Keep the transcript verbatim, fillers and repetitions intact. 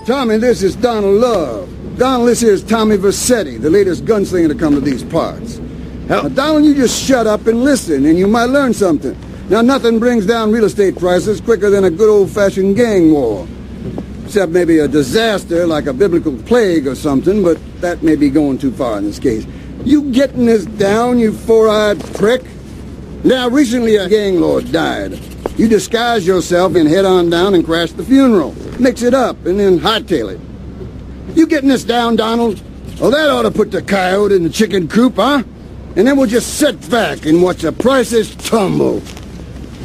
Tommy, this is Donald Love. Donald, this here is Tommy Vercetti, the latest gunslinger to come to these parts. Now, Donald, you just shut up and listen, and you might learn something. Now, nothing brings down real estate prices quicker than a good old-fashioned gang war. Except maybe a disaster like a biblical plague or something, but that may be going too far in this case. You getting this down, you four-eyed prick? Now, recently a gang lord died. You disguise yourself and head on down and crash the funeral. Mix it up and then hightail it. You getting this down, Donald? Well, that ought to put the coyote in the chicken coop, huh? And then we'll just sit back and watch the prices tumble.